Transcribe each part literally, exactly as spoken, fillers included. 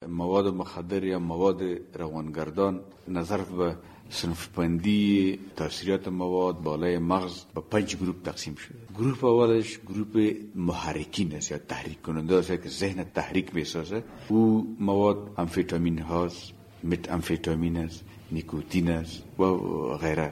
مواد مخدر یا مواد روانگردان نظر به صنف بندی تاثیرات مواد بالای مغز به پنج گروه تقسیم شده. گروه اولش گروه محرکین است یا تحریک کننده است که ذهن تحریک میسازه. او مواد امفیتامین هاست، مت امفیتامین است، نیکوتین است و غیره.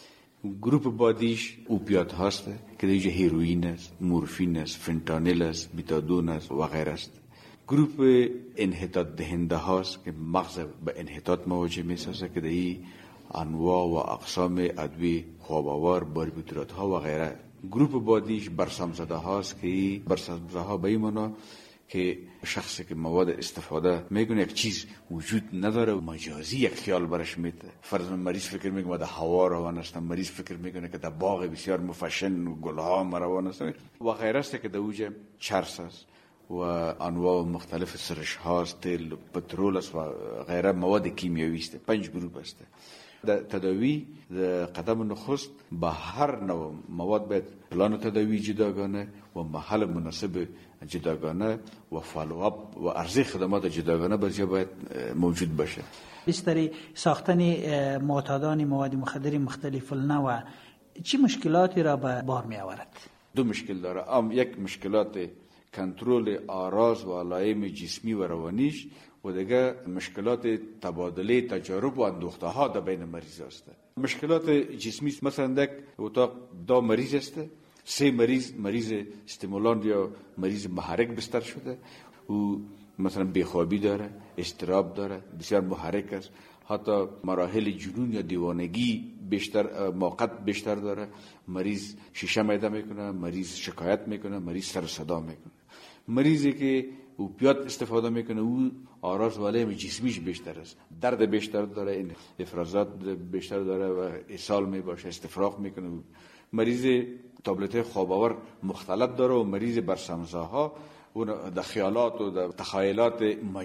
گروه بعدیش اوپیات هاست که دیگه هیروئین است، مورفین است، فنتانیل است، بیتادون است و غیره است. گروه انحطاط دهنده هاست که مغز به انحطاط مواجه میسازه که دیگه انواع و اقسام ادویه خواب‌آور، باربیتورات ها و غیره. گروه بعدیش برسامزده هاست که برسامزده ها به این معنا که شخصی که مواد استفاده میکنه یک چیز وجود نداره، مجازی یک خیال برش میده. فرض مریض فکر میکنه در هوا روان است، مریض فکر میکنه که در باغ بسیار مفشن و گلها روان است و غیره است که در اوج چرس است و انواع مختلف سرش هاست، تیل، پترول است و غیره مواد کیمیایی است. پنج گروه است. در تداوی در قدم نخست با هر نوع مواد باید پلان تداوی جداگانه و محل مناسب جداگانه و فالوآپ و عرضه خدمات جداگانه برجا باید موجود باشه. بستری ساختن معتادان مواد مخدر مختلف النوع چی مشکلاتی را به بار می آورد؟ دو مشکل داره. ام یک مشکلات کنترل آراز و علائم جسمی و روانیش و دیگه مشکلات تبادله تجارب و اندوخته ها در بین مریض است. مشکلات جسمی مثلا یک اتاق دو مریض است، سه مریض مریض استیمولان یا مریض محرک بستر شده، او مثلا بیخوابی داره، اضطراب داره، بسیار محرک است، حتی مراحل جنون یا دیوانگی بیشتر موقت بیشتر داره. مریض شیشه میده میکنه، مریض شکایت میکنه، مریض سر صدا میکنه. مریضی که اوپیات استفاده میکنه او آراز و علائم جسمیش بیشتر است، درد بیشتر داره، این افرازات بیشتر داره و اسهال میباشه، استفراغ میکنه. مریض تابلت خواب‌آور مختلط داره و مریض برسمزاها و در خیالات و در تخیلات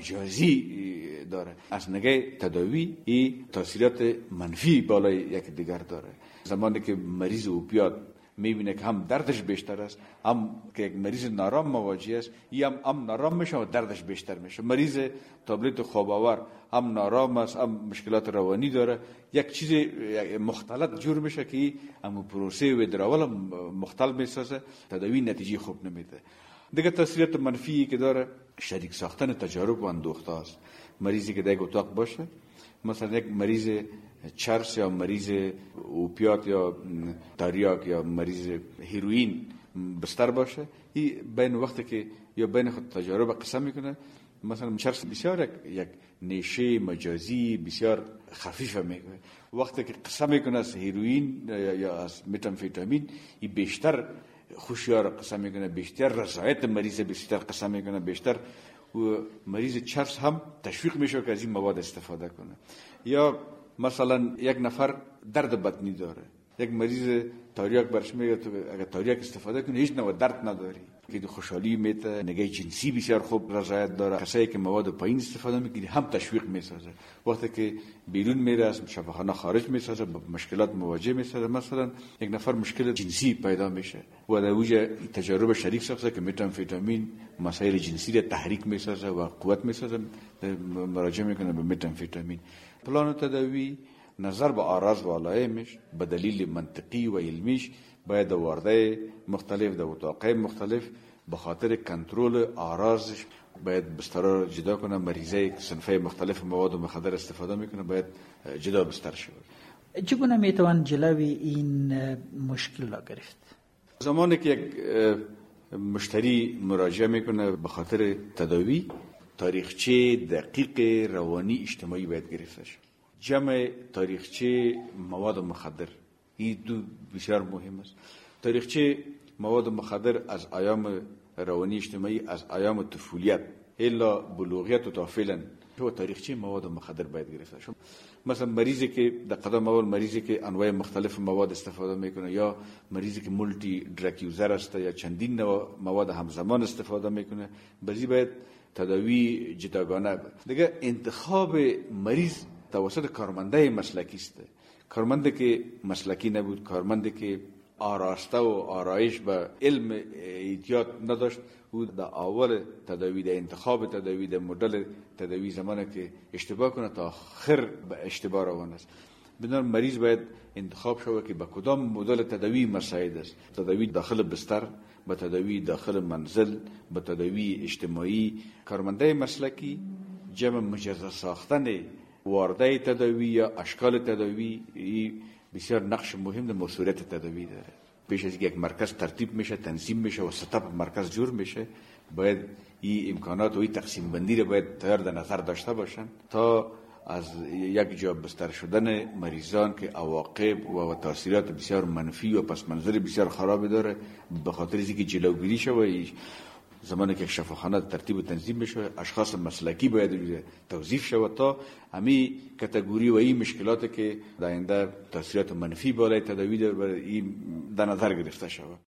مجازی داره. از نگاه تداوی این تاثیرات منفی بالای یک دیگر داره. زمانی که مریض اوپیات میبینه که هم دردش بیشتر است، هم که یک مریض نارام مواجه است، یا هم, هم نارام میشه و دردش بیشتر میشه. مریض تابلت خواب‌آور هم نارام است، هم مشکلات روانی داره، یک چیز مختلط جور میشه که هم پروسه ویدراول مختل میسازه، تداوی نتیجه خوب نمیده. دیگه تاثیرات منفی که داره شریک ساختن تجارب و اندوخته است. مریضی که در اتاق باشه، مثلا یک مریض چرس یا مریض اوپیات یا تریاک یا مریض هیروئین بستر باشه، این بین وقتی که یا بین خود تجارب قسم میکنه، مثلا چرس بسیار یک نیشه مجازی بسیار خفیفه میکنه، وقتی که قسم میکنه از هیروئین یا از متامفیتامین این بیشتر خوشیار قسم میکنه، بیشتر رضایت مریض بیشتر قسم میکنه، بیشتر و مریض چرس هم تشویق میشه که از این مواد استفاده کنه. یا مثلا یک نفر درد بطنی داره، یک مریض تاریاک برش میگه تو اگر تاریاک استفاده کنی هیچ نوع درد نداری، که خوشحالی میده، نگاه جنسی بسیار خوب رضایت داره. کسایی که مواد پایین استفاده میکنه هم تشویق میسازه، وقتی که بیرون میره از شفاخانه خارج میسازه با مشکلات مواجه میسازه. مثلا یک نفر مشکل جنسی پیدا میشه و در اوج تجارب شریک ساخته که متامفیتامین مسائل جنسی را تحریک میسازه و قوت میسازه، مراجعه میکنه به متامفیتامین. پلان تداوی نظر به آراز و علائمش به دلیل منطقی و علمیش باید وارده مختلف در اتاقای مختلف به خاطر کنترل آرازش باید بستر را جدا کنه. مریضای صنفه مختلف مواد مخدر استفاده میکنه باید جدا بستر شود. چگونه میتوان جلوی این مشکل را گرفت؟ زمانی که یک مشتری مراجعه میکنه به خاطر تداوی، تاریخچه دقیق روانی اجتماعی باید گرفته شد. جمع تاریخچه مواد مخدر این دو بسیار مهم است. تاریخچه مواد مخدر از ایام روانی اجتماعی، از ایام طفولیت الا بلوغیت و تا فعلا و تاریخچه مواد مخدر باید گرفته شد. مثلا مریضی که در قدم اول مریضی که انواع مختلف مواد استفاده میکنه، یا مریضی که مولتی درگ یوزر است یا چندین نوع مواد همزمان استفاده میکنه، بازی باید تداوی جداگانه. دیگه انتخاب مریض توسط کارمنده مسلکی است. کارمنده که مسلکی نبود، کارمنده که آراسته و آرایش به علم ایجاد نداشت. او در اول تداوی، در انتخاب تداوی، در مدل تداوی زمانی که اشتباه کنه تا آخر به اشتباه روان است. بنابر مریض باید انتخاب شود که به کدام مدل تداوی مساعد است. تداوی داخل بستر، به تداوی داخل منزل، به تداوی اجتماعی. کارمنده مسلکی جمع مجزا ساختن وارده تداوی یا اشکال تداوی بسیار نقش مهم در مسئولیت تداوی داره. پیش از یک مرکز ترتیب میشه، تنظیم میشه و ستاپ مرکز جور میشه، باید این امکانات و این تقسیم بندی رو باید تیار در نظر داشته باشن تا از یک جا بستر شدن مریضان که عواقب و تاثیرات بسیار منفی و پس منظر بسیار خراب داره، به خاطر اینکه جلوگیری شود. زمانی که شفاخانه ترتیب و تنظیم بشه، اشخاص مسلکی باید توظیف شود تا همین کاتگوری و این مشکلات که در آینده تاثیرات منفی بالای تداوی داره در نظر گرفته شود.